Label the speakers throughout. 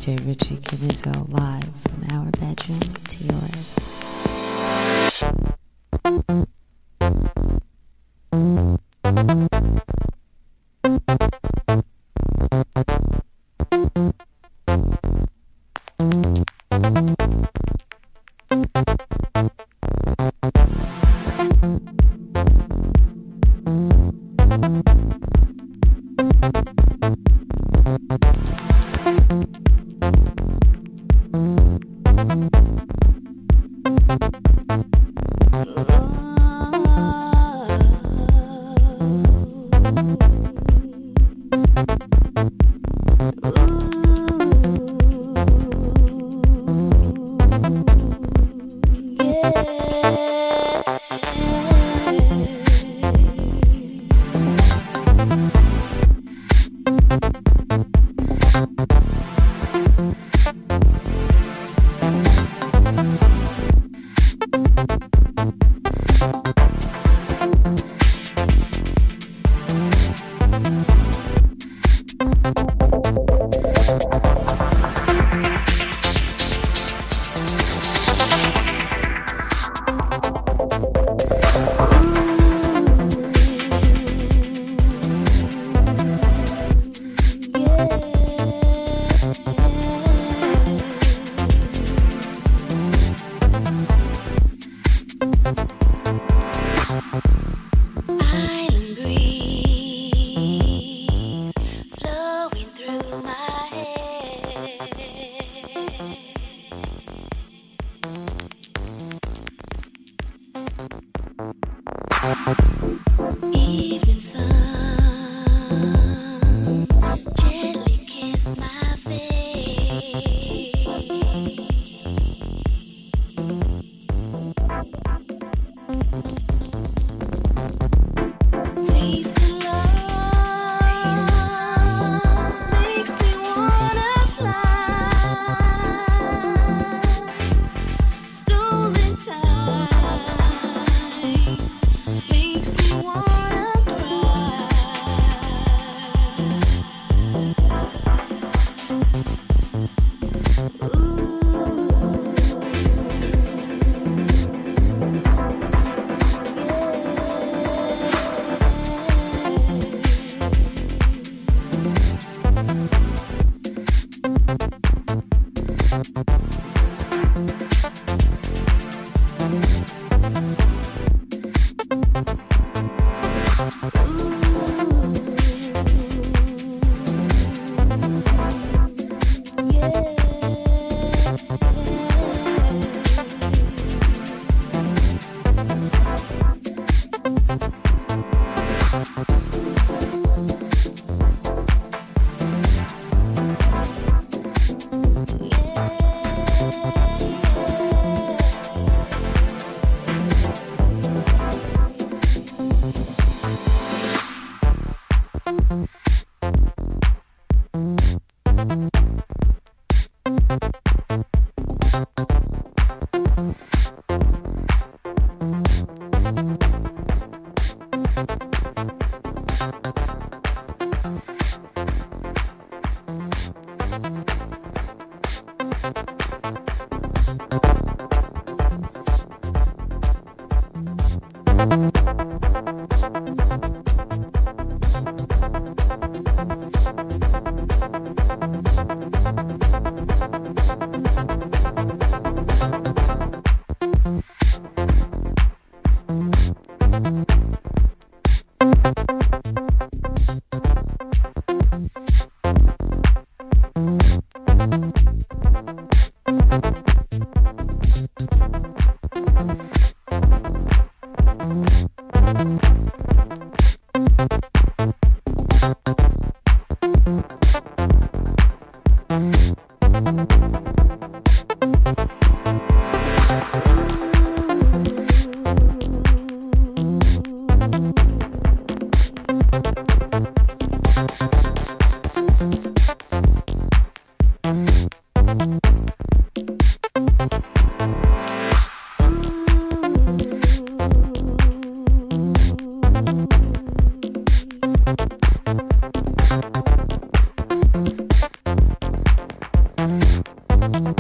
Speaker 1: DJ Richie Canizo live from our bedroom to yours.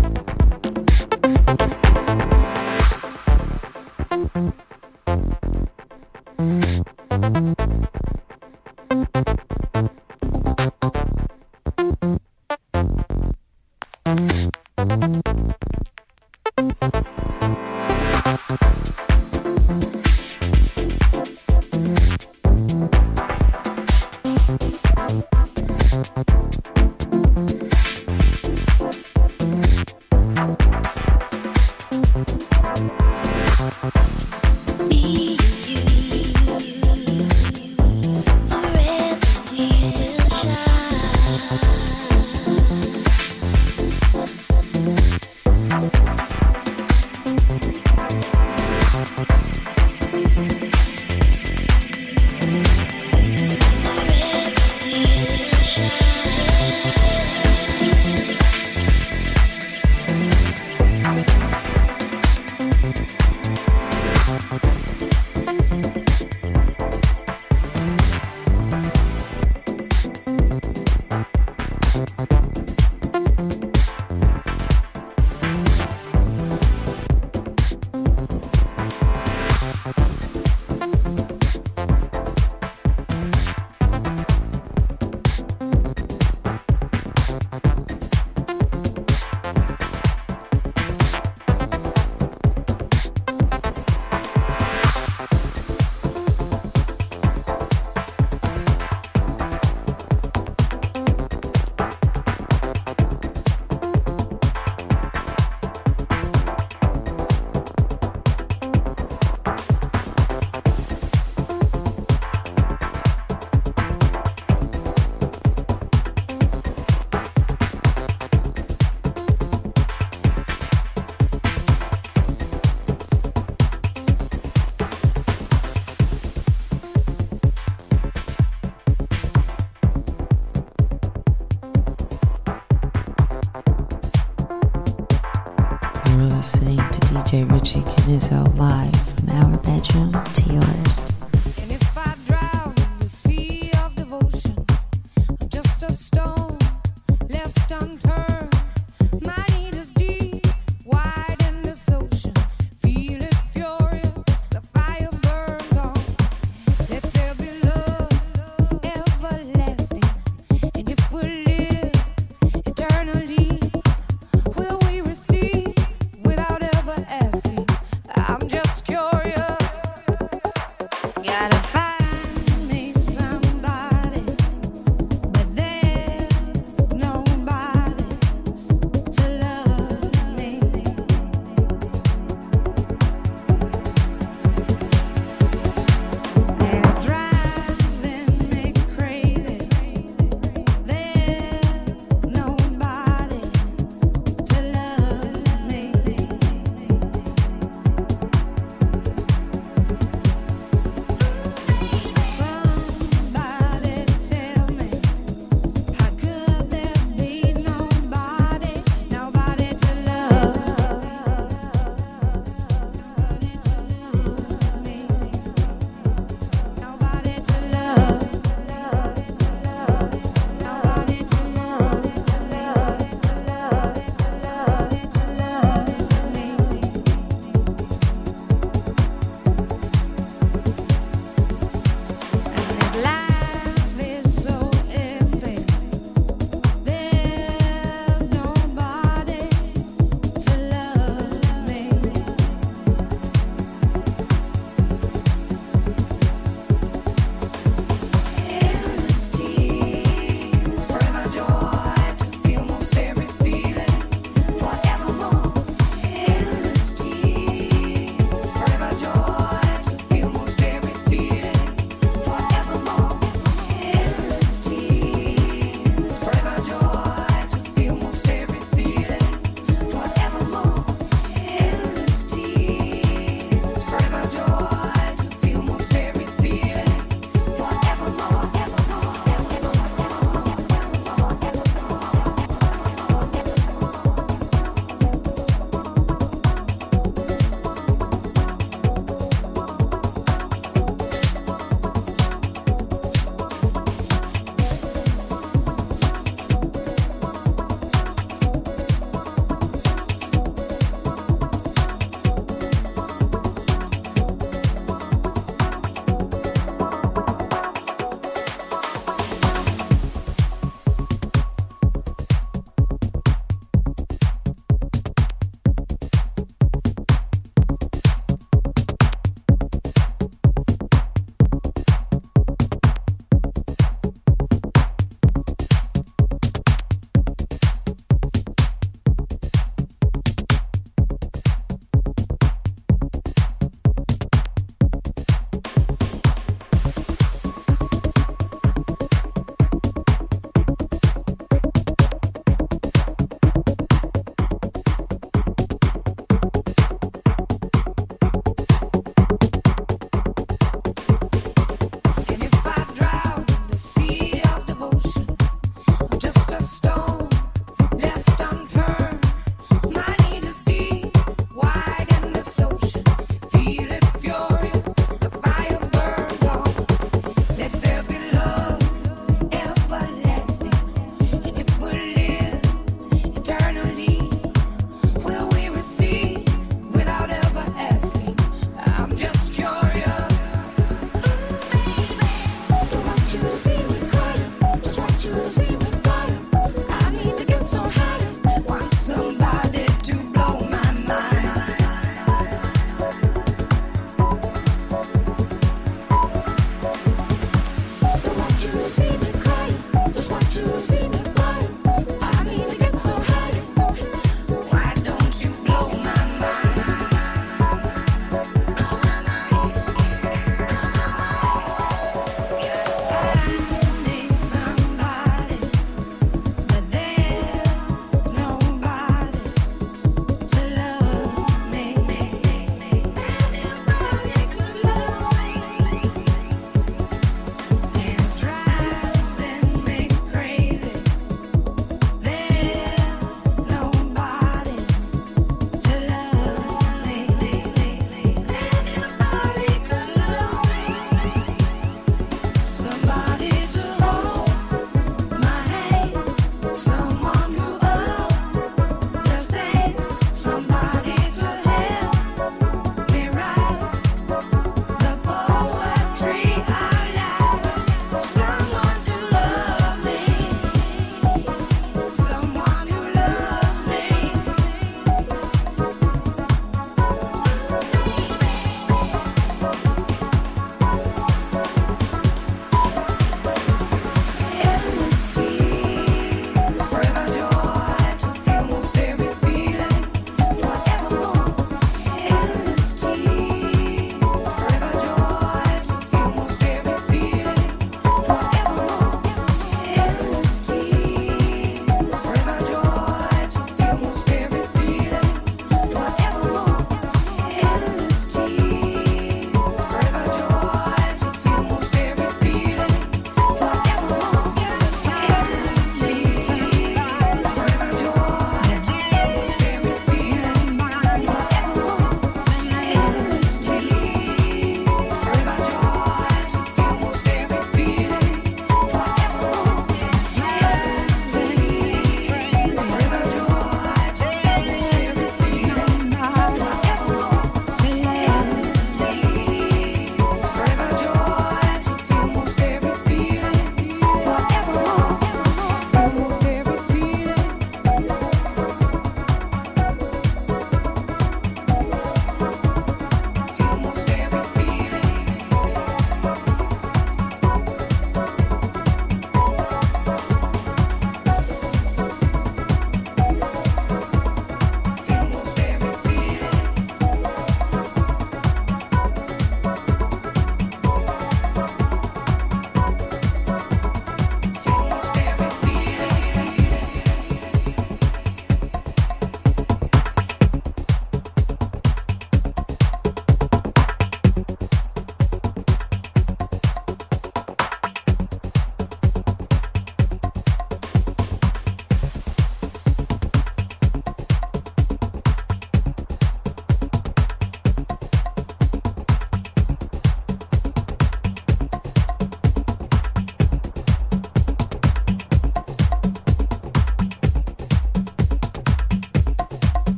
Speaker 1: DJ Richie Canizo live from our bedroom to yours.
Speaker 2: And if I drown in the sea of devotion, I'm just a stone left unturned. My need is deep, wide in this ocean. Feel it furious, the fire burns on. Let there be love, everlasting. And if we live eternally, will we receive without ever asking? I'm just curious.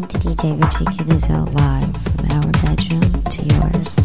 Speaker 1: listening to DJ Richie Canizel live from our bedroom to yours.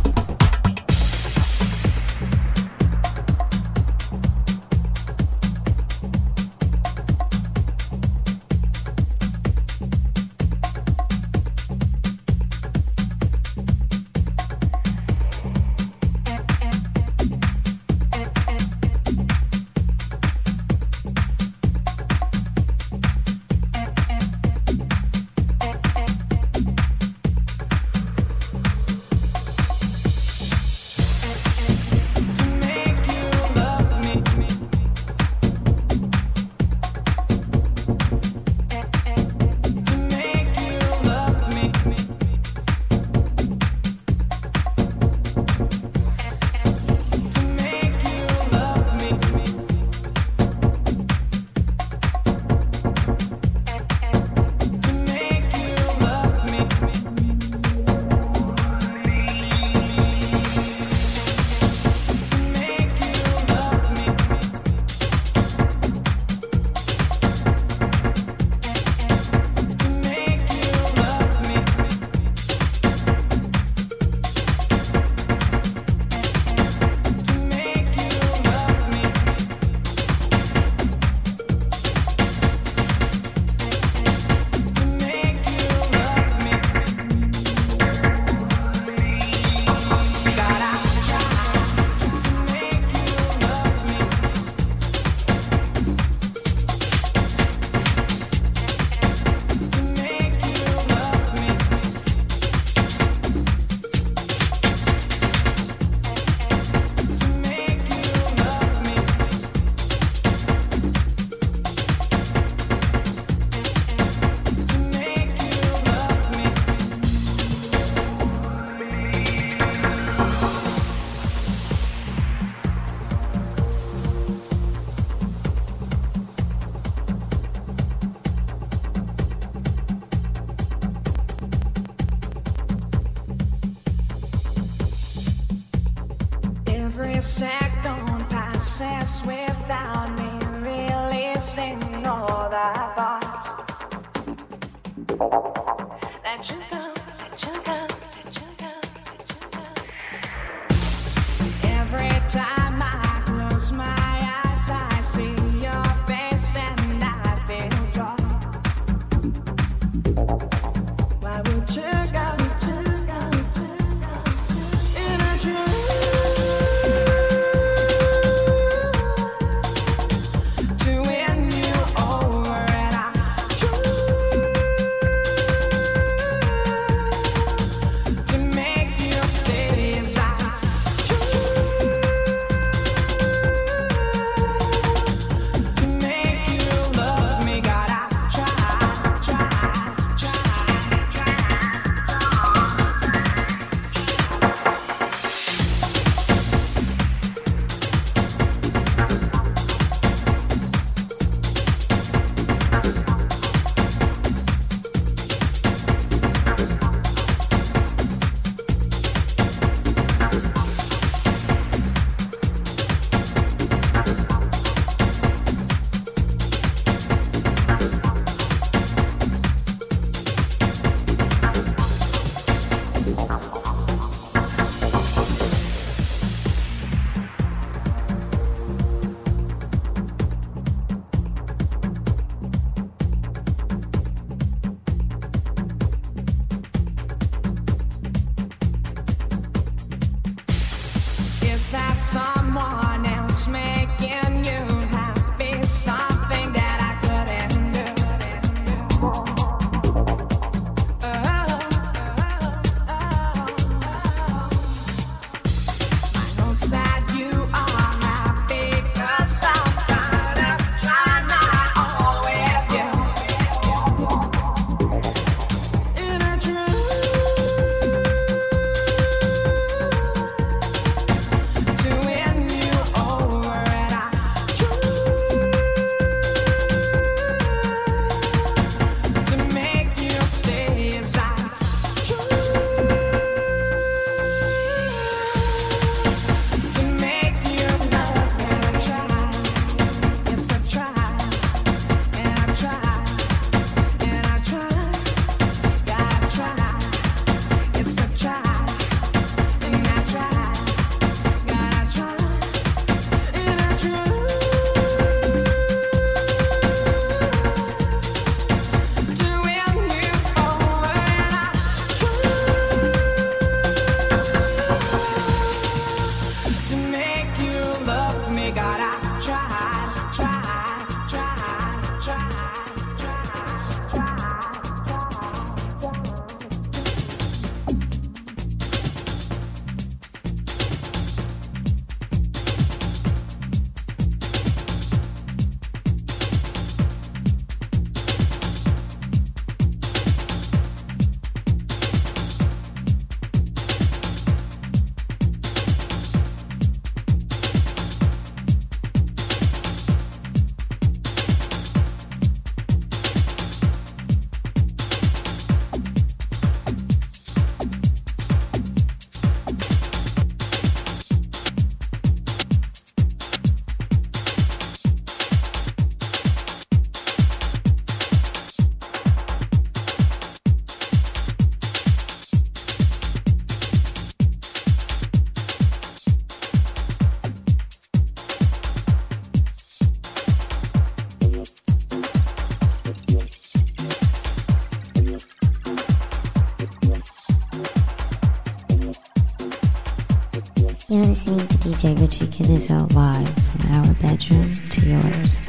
Speaker 3: Every second passes without me releasing all the thoughts. Let you go, let you go, let you go, let you go. Every time I close my eyes, I see your face and I feel joy. Why would you go, would you go, would you go, in a dream? Is that someone else making you happy? Something that I couldn't do. I hope that you are happy, 'cause I'm tired of trying not all with you. In a dream. To win you
Speaker 1: You're listening to DJ Richie Canizo live from our bedroom to yours.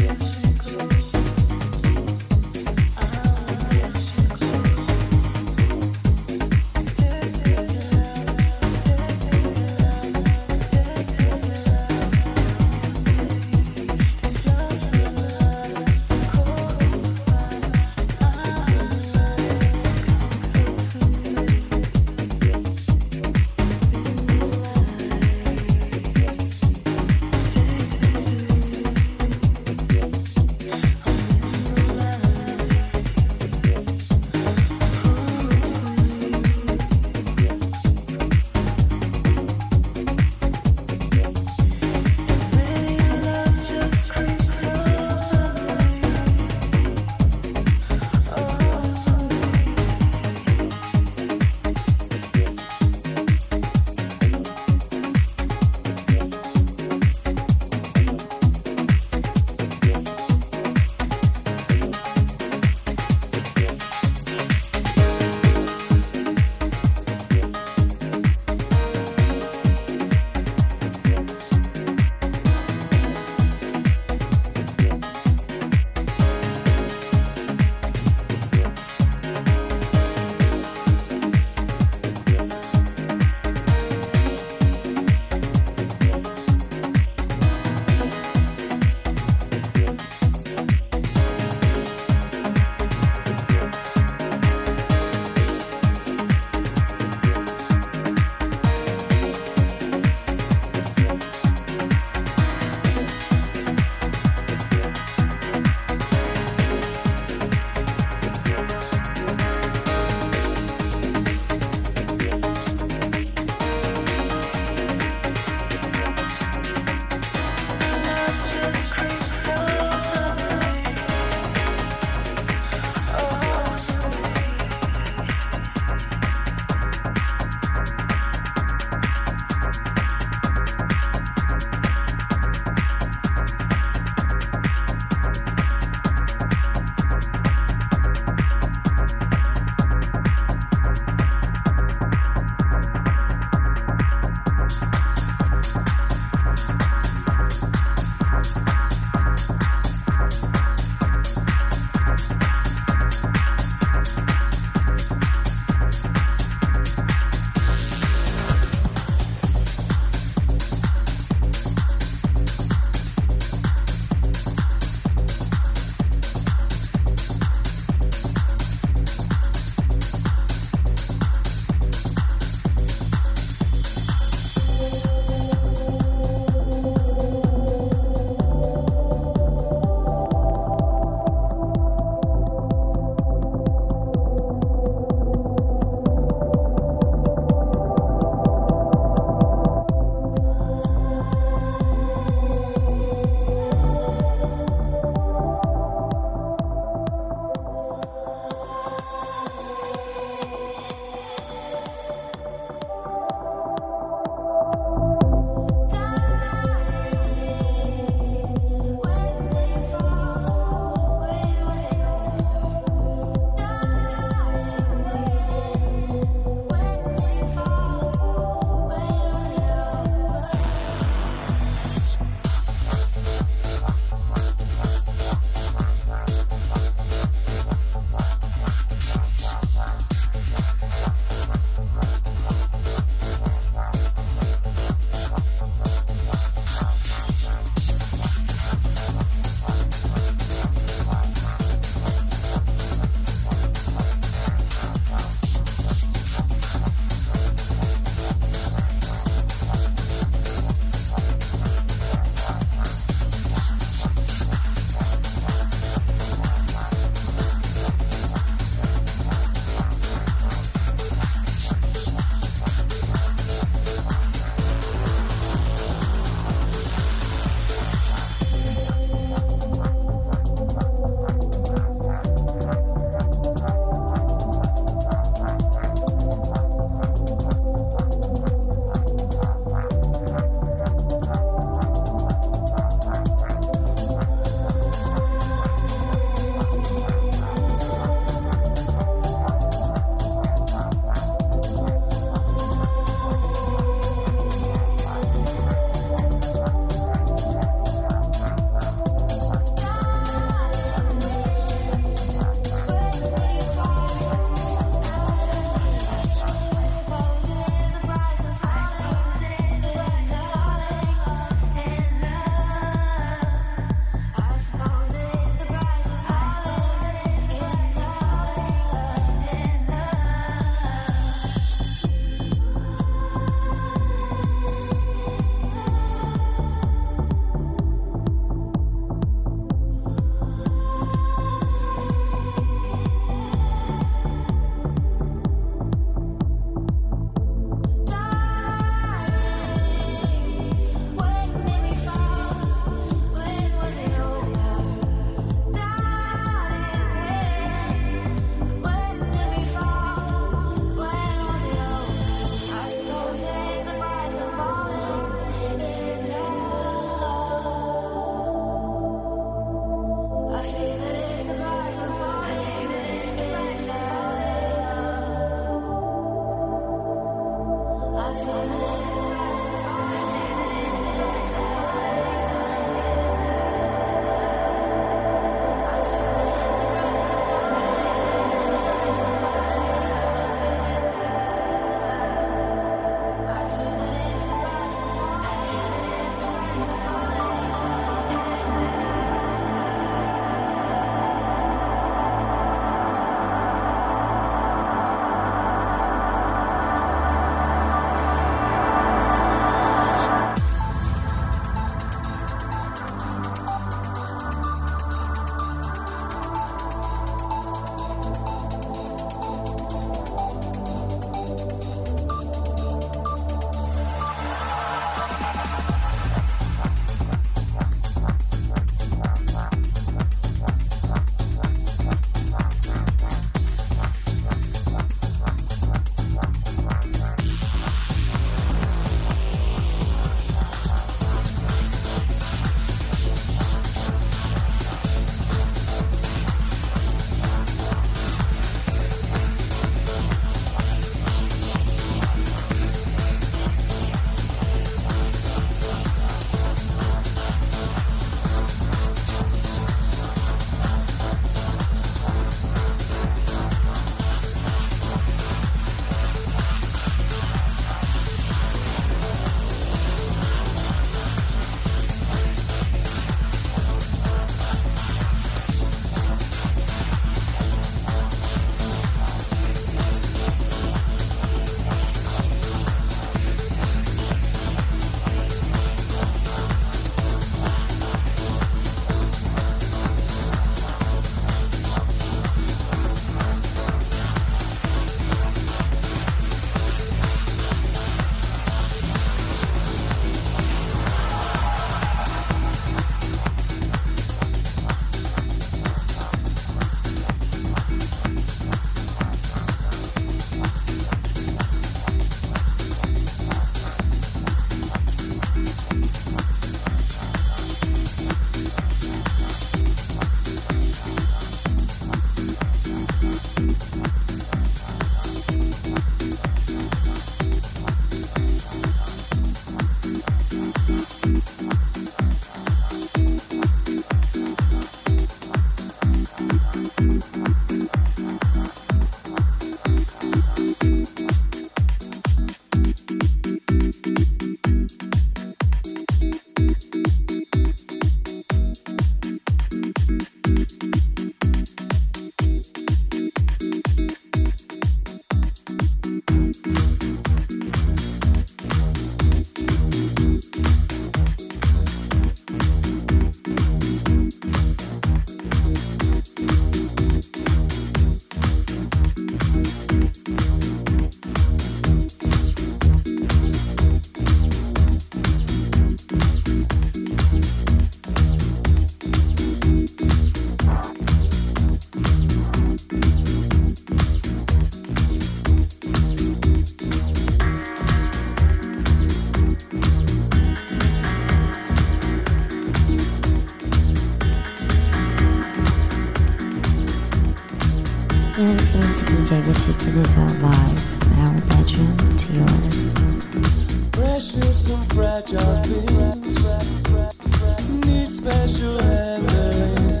Speaker 1: Check this out live from our bedroom to yours.
Speaker 4: Precious and fragile things need special handling.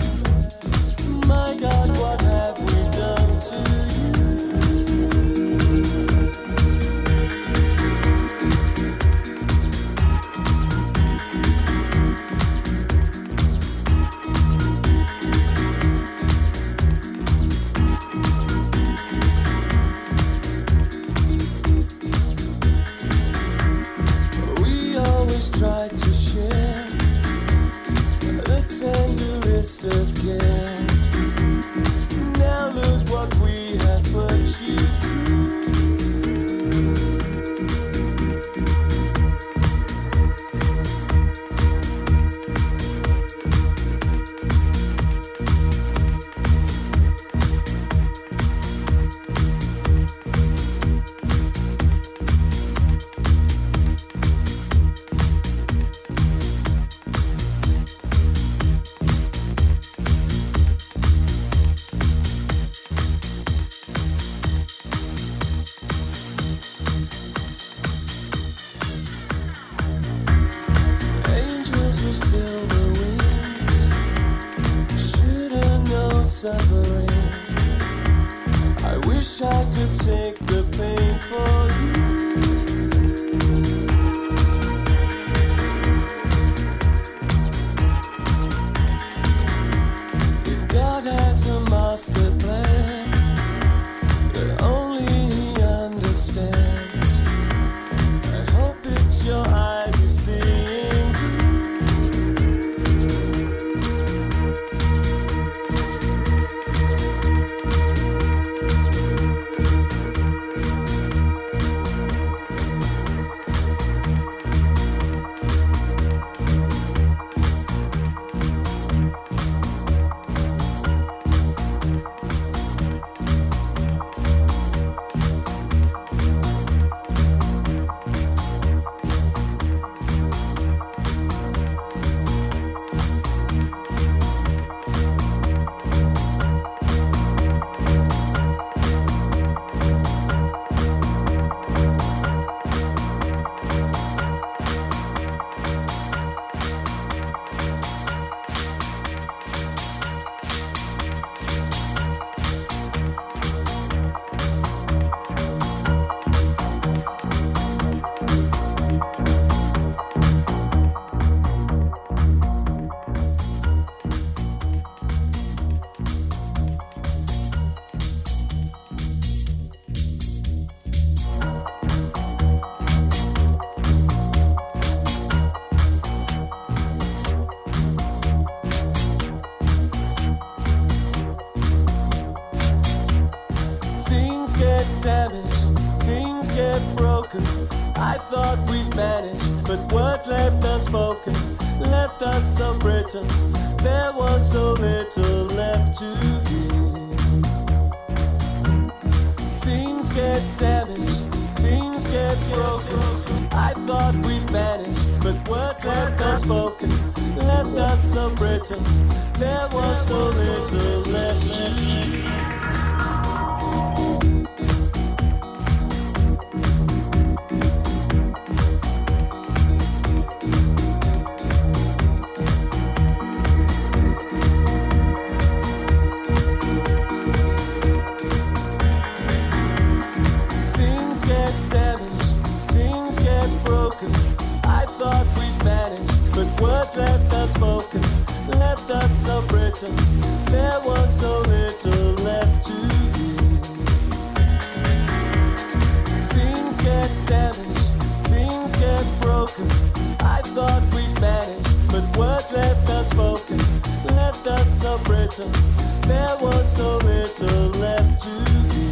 Speaker 4: My God, what have we done to you? We always try to share the tenderest of care. Now look what we have put you angels with silver wings. Should've known suffering. I wish I could take the pain for you. If God has a master plan that only He understands, I hope it's your eyes He's seeing. Things get damaged, things get broken. I thought we'd managed, but words left unspoken left us so brittle. There was so little left to give. Things get damaged, things get broken. I thought we'd managed, but words left unspoken left us so brittle. There was so little left to give. Things get damaged, things get broken. I thought we'd managed, but words left unspoken left us so brittle. There was so little left to give. Things get damaged, things get broken. I thought we'd managed, but words left unspoken left us so brittle. There was so little left to give.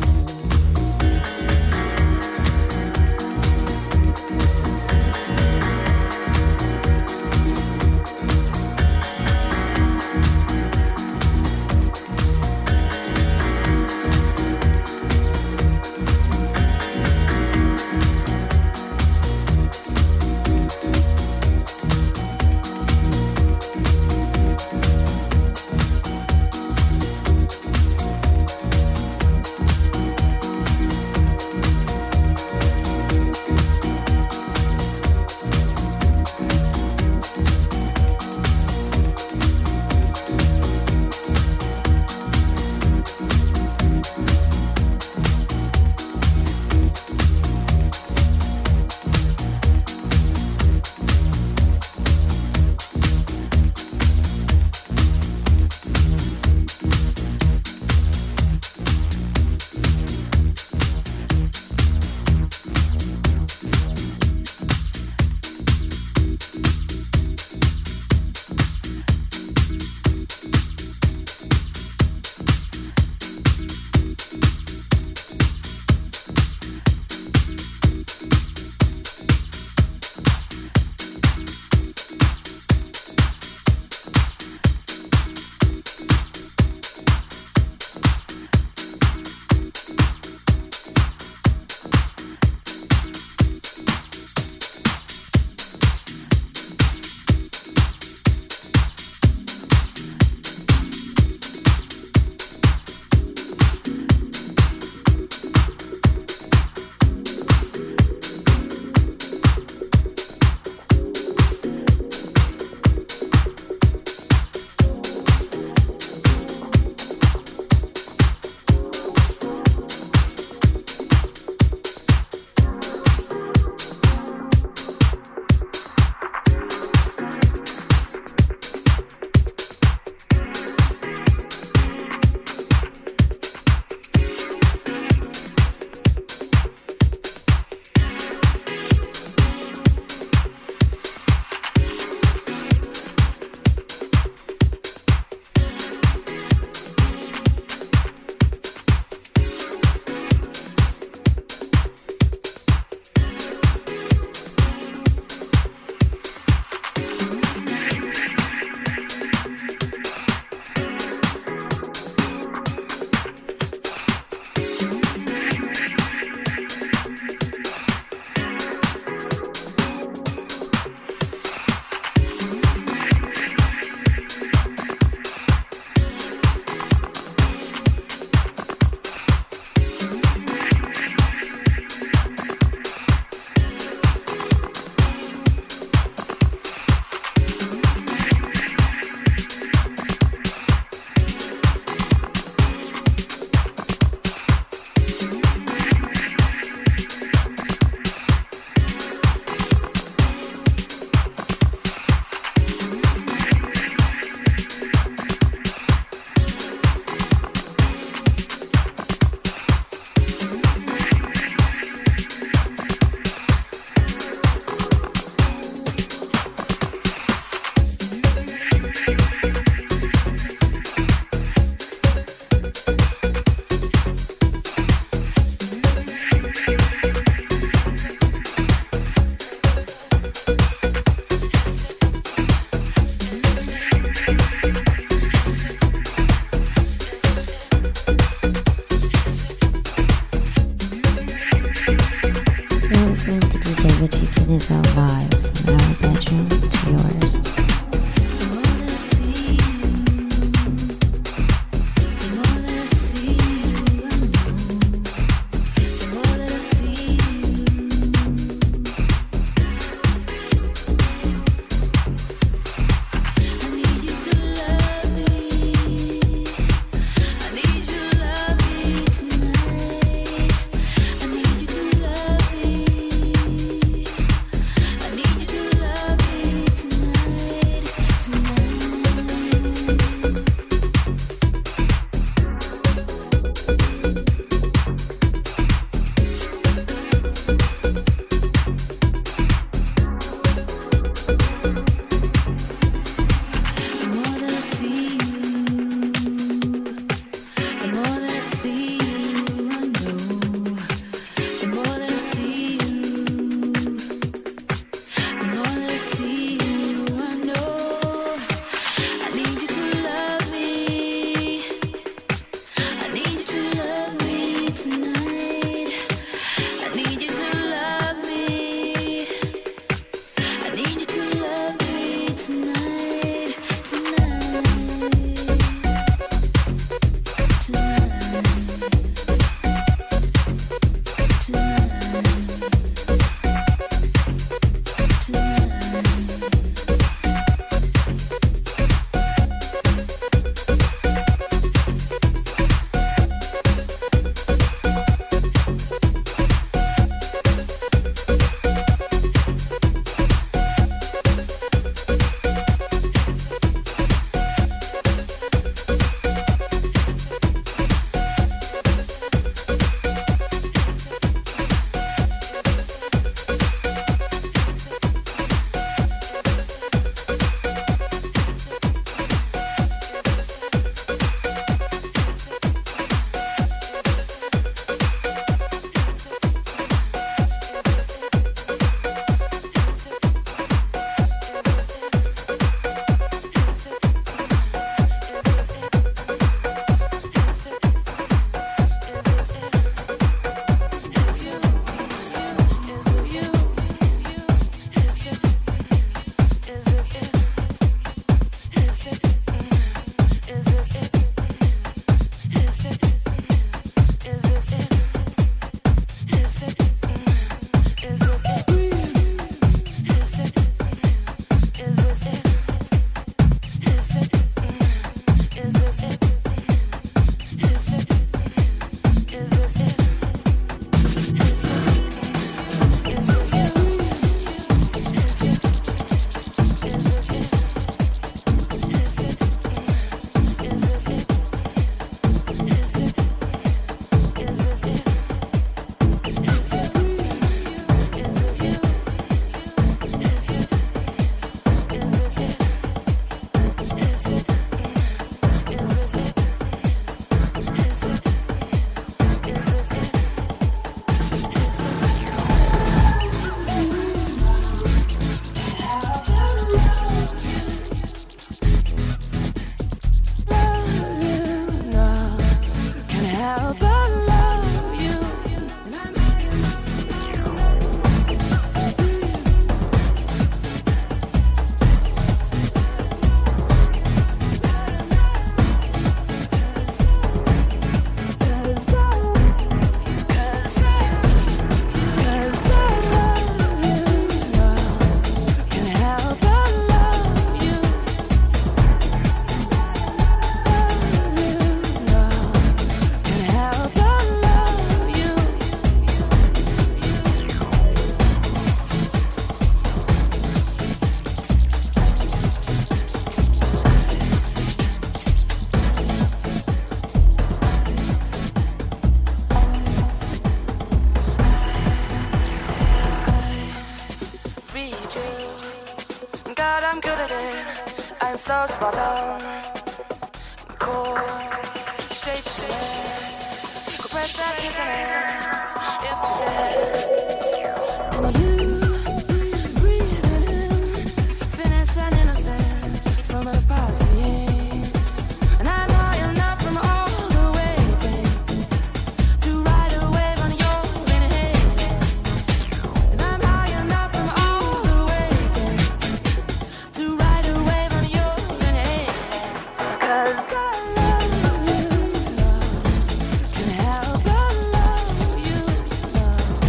Speaker 5: I'm good at it. I'm so spot on. Cool. Shape shift. Could press that dissonance if you did. And you breathing in finesse and innocence from a party. And I'm high enough from all the waiting to ride a wave on your inhaling. And I'm high enough from all the waiting to ride a wave on your inhaling. 'Cause I love you, love. Can't help but love you, love.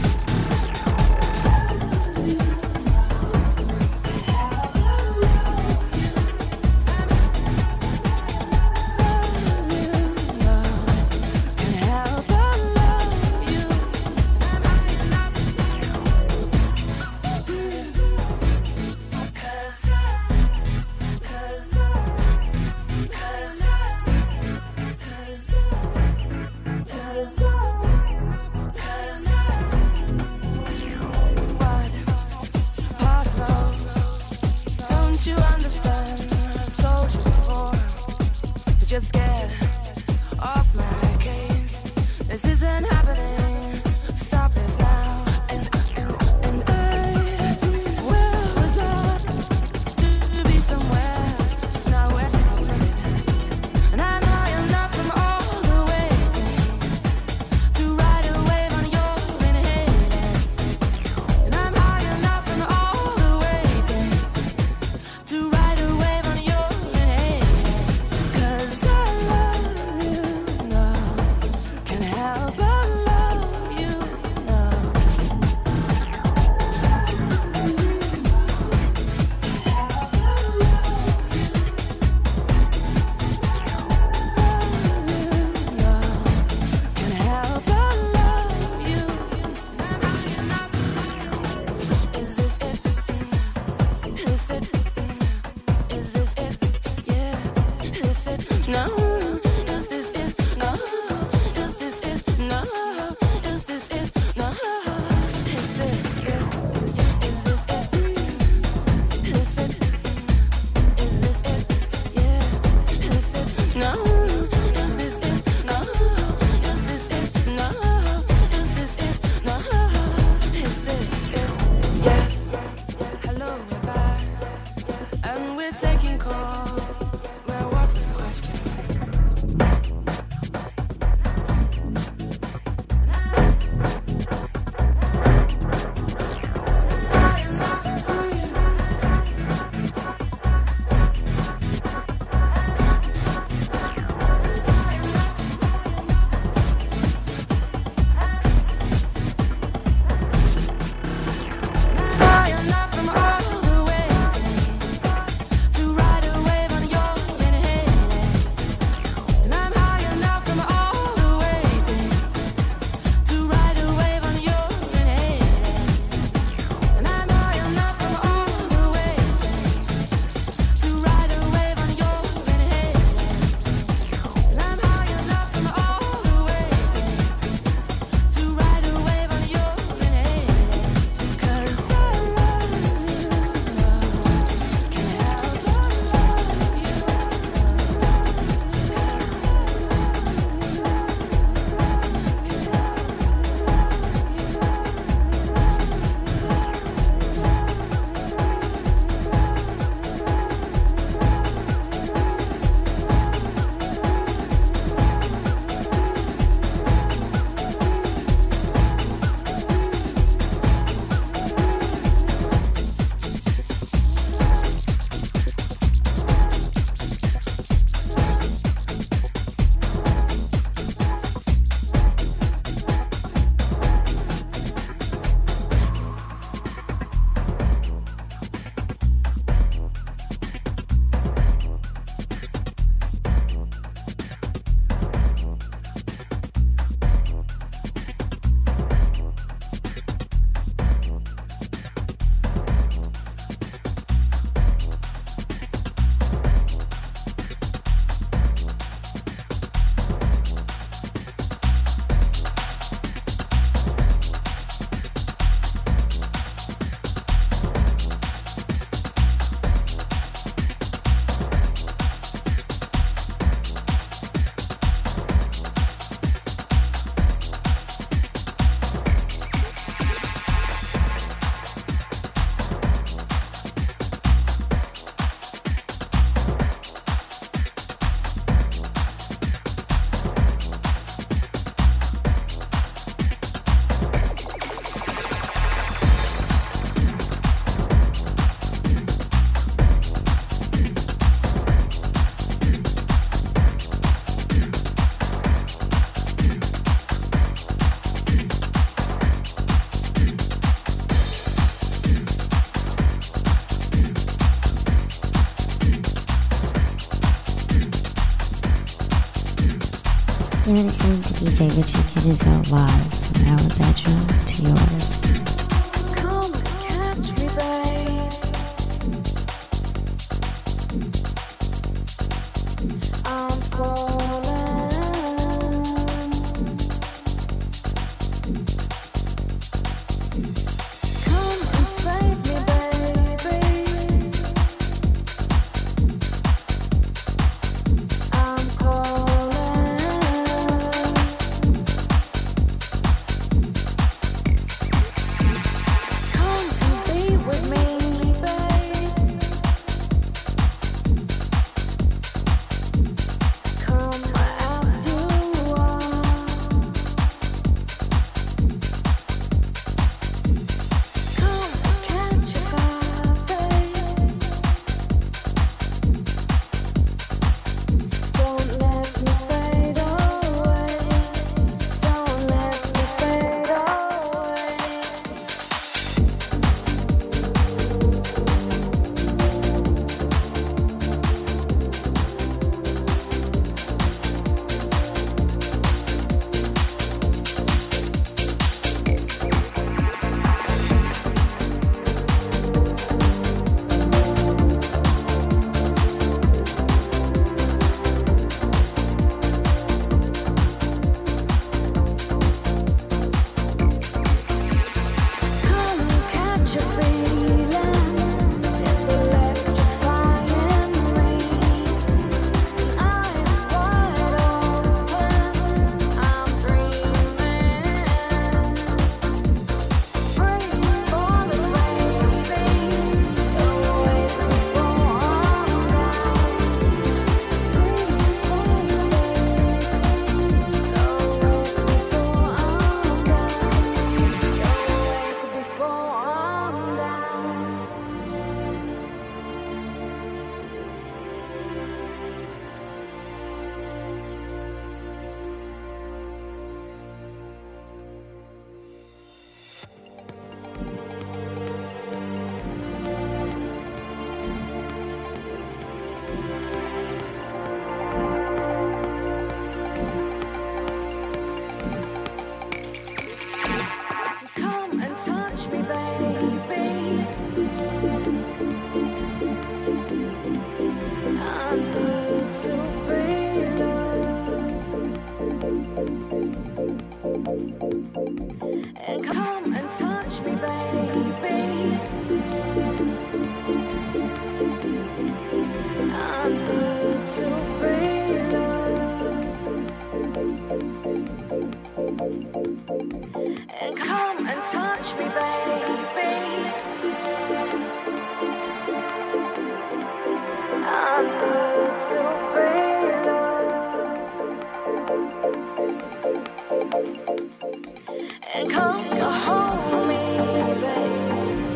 Speaker 5: Can't help but love you. Don't you understand? I've told you before that you're scared off my case. This isn't happening. Stop this now. And I will resort to be somewhere now where and I'm high enough from all the waiting to ride a wave on your inhaling. And I'm high enough from all the waiting to ride a wave on your inhaling. 'Cause I love you, love. Can't help but love you, love. Can't help but love you. Is this it? Is it? Is this it? Yeah. Is it? No. Is this it? No. Is this it? No. Is this it? No. Is this it? Is this it? Is it? Is this it? Yeah. Is it? No. Is this it? No. Is this it? No. Is this it? No. Is this it? Yes. Hello, we're back. And we're taking calls. Well, what was the question? High enough from all the waiting to ride a wave on
Speaker 1: You're listening to DJ Richie Kenzo live from our bedroom to yours.
Speaker 5: Come catch me, babe. I'm falling. Come and save me, baby. I'm calling. Come and be with me, babe. Come as you are. Come and catch a fire, babe. Don't let me fade away. Don't let me fade away. Come and catch a feeling. It's electrifying me. Eyes wide open. I'm dreaming. Free falling, baby. Away before I'm down. Free falling, baby. Away before I'm down. Awake before I'm down. Come and touch me, baby. I need to be loved. And come and touch me, baby. I need to be loved. And come and touch me, baby. I need to be loved. And come hold me, babe.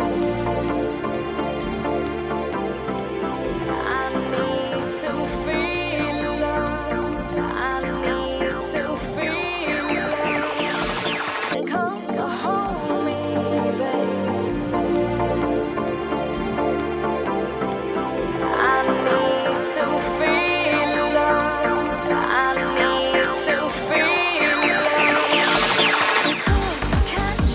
Speaker 5: I need to feel love. I need to feel love. And come hold me, babe. I need to feel love. I need to feel love. Come catch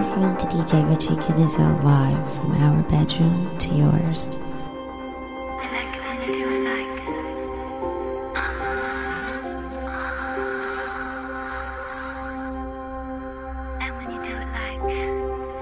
Speaker 1: listening to DJ Richie Canizzo live from our bedroom to yours.
Speaker 6: I like it when you do it like. And when you do it like.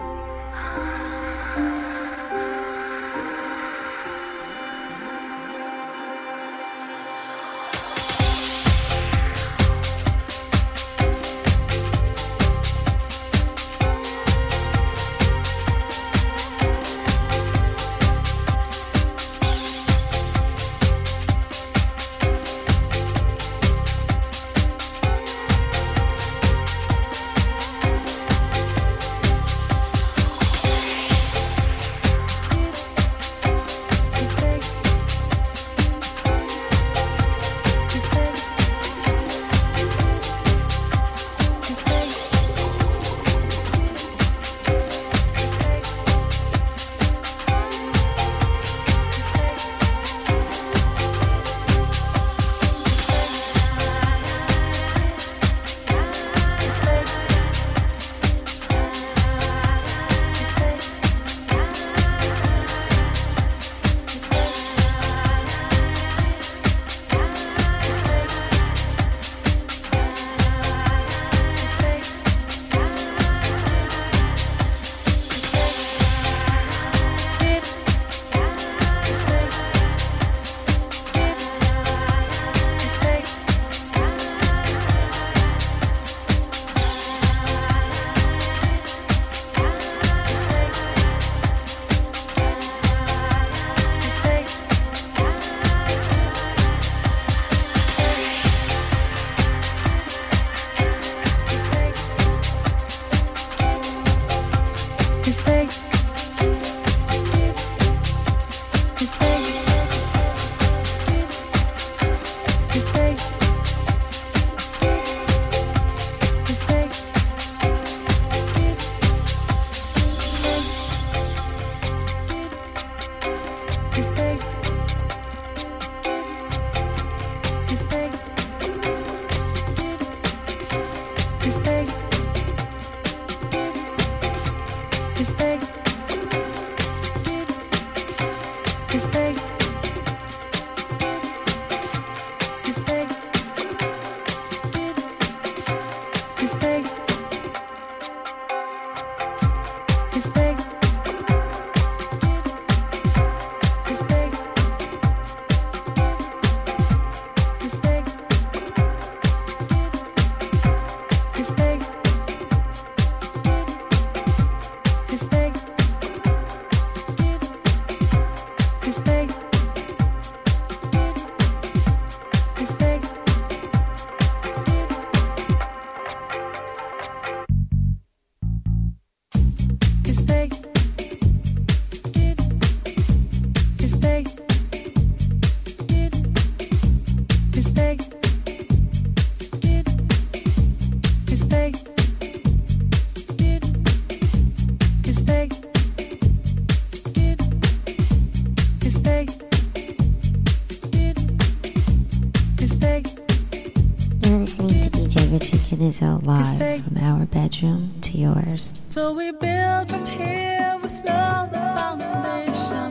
Speaker 1: Canizzo live from our bedroom to yours.
Speaker 5: So we build from here with love the foundation.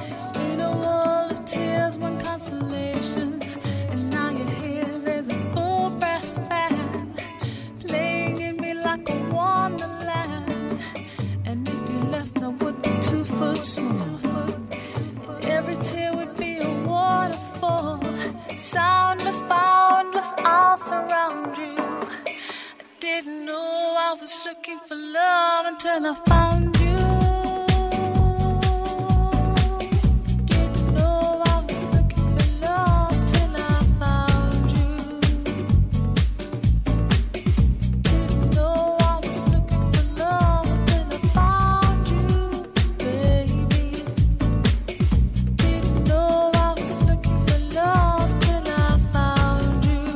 Speaker 5: In a wall of tears, one consolation. And now you're here, there's a full brass band playing in me like a wonderland. And if you left, I would be 2 foot small. And every tear would be a waterfall. Soundless, boundless, all surround you. Didn't know I was looking for love until I found you. Didn't know I was looking for love till I found you. Didn't know I was looking for love until I found you, baby. Didn't know I was looking for love till I found you.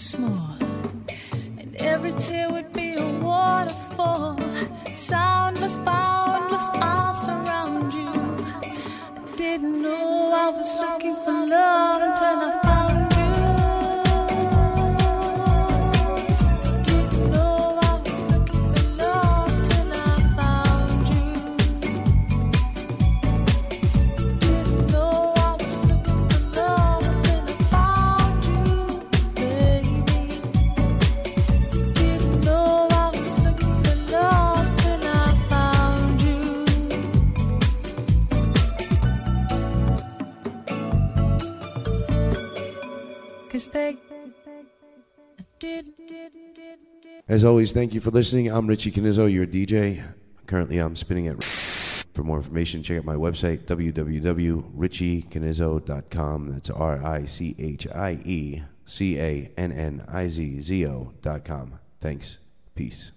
Speaker 5: once more. And every tear would be a waterfall. Soundless, boundless, I'll surround you. I didn't know I was looking for love until I found you. Didn't know I was looking for love till I found you. Didn't know I was looking for love until I found you, baby. Didn't know I was looking for love till I found you. 'Cause they did.
Speaker 7: As always, thank you for listening. I'm Richie Canizzo, your DJ. Currently, I'm spinning at. For more information, check out my website, www.richiecanizzo.com. That's RICHIECANNIZZO.com. Thanks. Peace.